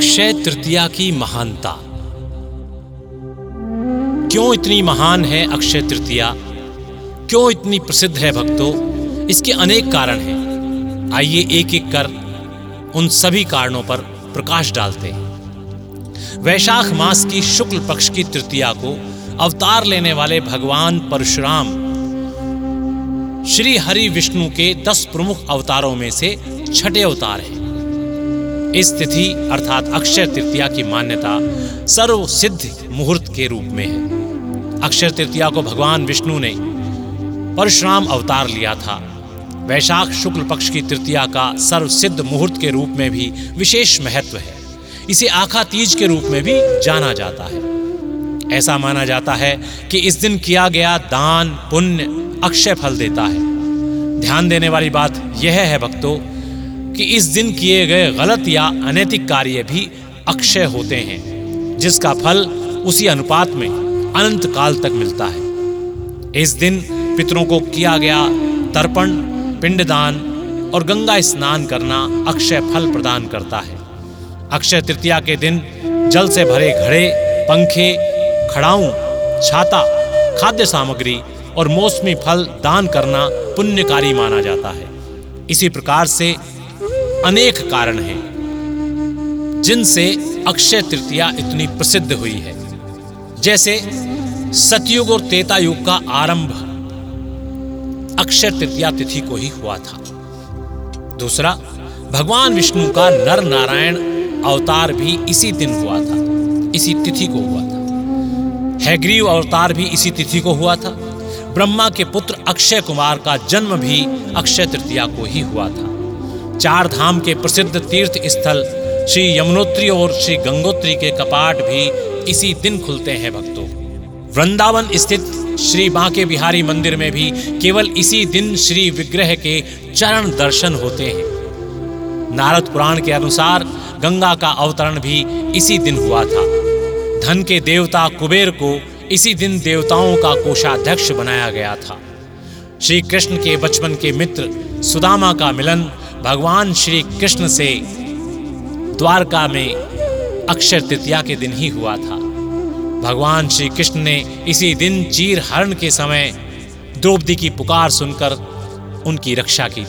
अक्षय तृतीया की महानता। क्यों इतनी महान है अक्षय तृतीया, क्यों इतनी प्रसिद्ध है भक्तों? इसके अनेक कारण हैं। आइए एक एक कर उन सभी कारणों पर प्रकाश डालते हैं। वैशाख मास की शुक्ल पक्ष की तृतीया को अवतार लेने वाले भगवान परशुराम श्री हरि विष्णु के 10 प्रमुख अवतारों में से छठे अवतार हैं। इस तिथि अर्थात अक्षय तृतीया की मान्यता सर्व सिद्ध मुहूर्त के रूप में है। अक्षय तृतीया को भगवान विष्णु ने परशुराम अवतार लिया था। वैशाख शुक्ल पक्ष की तृतीया का सर्व सिद्ध मुहूर्त के रूप में भी विशेष महत्व है। इसे आखा तीज के रूप में भी जाना जाता है। ऐसा माना जाता है कि इस दिन किया गया दान पुण्य अक्षय फल देता है। ध्यान देने वाली बात यह है भक्तों कि इस दिन किए गए गलत या अनैतिक कार्य भी अक्षय होते हैं, जिसका फल उसी अनुपात में अनंत काल तक मिलता है। इस दिन पितरों को किया गया तर्पण, पिंडदान और गंगा स्नान करना अक्षय फल प्रदान करता है। अक्षय तृतीया के दिन जल से भरे घड़े, पंखे, खड़ाऊं, छाता, खाद्य सामग्री और मौसमी फल दान करना पुण्यकारी माना जाता है। इसी प्रकार से अनेक कारण हैं जिनसे अक्षय तृतीया इतनी प्रसिद्ध हुई है। जैसे सतयुग और त्रेता युग का आरंभ अक्षय तृतीया तिथि को ही हुआ था। दूसरा, भगवान विष्णु का नर नारायण अवतार भी इसी दिन हुआ था, इसी तिथि को हुआ था। हैग्रीव अवतार भी इसी तिथि को हुआ था। ब्रह्मा के पुत्र अक्षय कुमार का जन्म भी अक्षय तृतीया को ही हुआ था। 4 धाम के प्रसिद्ध तीर्थ स्थल श्री यमुनोत्री और श्री गंगोत्री के कपाट भी इसी दिन खुलते हैं भक्तों। वृंदावन स्थित श्री बांके बिहारी मंदिर में भी केवल इसी दिन श्री विग्रह के चरण दर्शन होते हैं। नारद पुराण के अनुसार गंगा का अवतरण भी इसी दिन हुआ था। धन के देवता कुबेर को इसी दिन देवताओं का कोषाध्यक्ष बनाया गया था। श्री कृष्ण के बचपन के मित्र सुदामा का मिलन भगवान श्री कृष्ण से द्वारका में अक्षय तृतीया के दिन ही हुआ था। भगवान श्री कृष्ण ने इसी दिन चीर हरण के समय द्रौपदी की पुकार सुनकर उनकी रक्षा की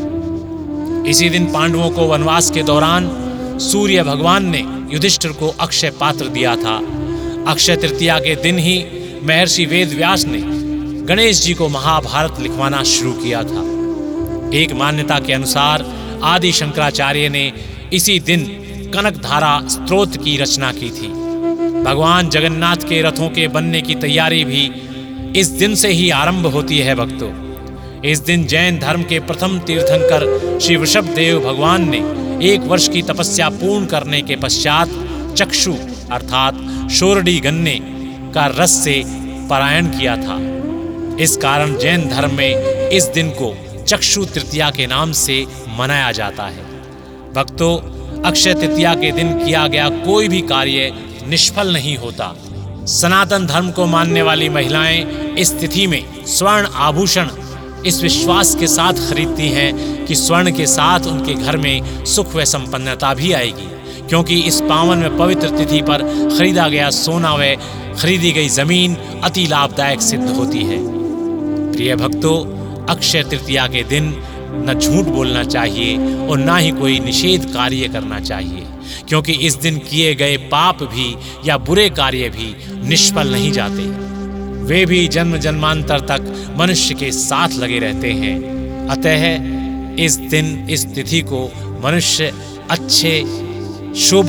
थी। इसी दिन पांडवों को वनवास के दौरान सूर्य भगवान ने युधिष्ठिर को अक्षय पात्र दिया था। अक्षय तृतीया के दिन ही महर्षि वेद व्यास ने गणेश जी को महाभारत लिखवाना शुरू किया था। एक मान्यता के अनुसार आदि शंकराचार्य ने इसी दिन कनकधारा स्तोत्र की रचना की थी। भगवान जगन्नाथ के रथों के बनने की तैयारी भी इस दिन से ही आरंभ होती है भक्तों। इस दिन जैन धर्म के प्रथम तीर्थंकर श्री वृषभदेव भगवान ने 1 वर्ष की तपस्या पूर्ण करने के पश्चात चक्षु अर्थात शोरडी गन्ने का रस से पारायण किया था। इस कारण जैन धर्म में इस दिन को चक्षु तृतीया के नाम से मनाया जाता है। भक्तों, अक्षय तृतीया के दिन किया गया कोई भी कार्य निष्फल नहीं होता। सनातन धर्म को मानने वाली महिलाएं इस तिथि में स्वर्ण आभूषण इस विश्वास के साथ खरीदती हैं कि स्वर्ण के साथ उनके घर में सुख व संपन्नता भी आएगी, क्योंकि इस पावन व पवित्र तिथि पर खरीदा गया सोना व खरीदी गई जमीन अति लाभदायक सिद्ध होती है। प्रिय भक्तों, अक्षय तृतीया के दिन न झूठ बोलना चाहिए और ना ही कोई निषेध कार्य करना चाहिए, क्योंकि इस दिन किए गए पाप भी या बुरे कार्य भी निष्फल नहीं जाते। वे भी जन्म जन्मांतर तक मनुष्य के साथ लगे रहते हैं। अतः इस दिन इस तिथि को मनुष्य अच्छे, शुभ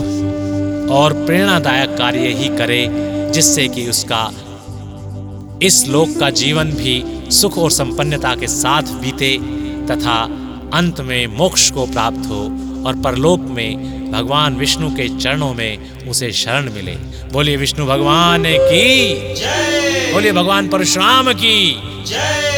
और प्रेरणादायक कार्य ही करे, जिससे कि उसका इस लोक का जीवन भी सुख और संपन्नता के साथ बीते तथा अंत में मोक्ष को प्राप्त हो और परलोक में भगवान विष्णु के चरणों में उसे शरण मिले। बोलिए विष्णु भगवान की जय, बोलिए भगवान परशुराम की जय।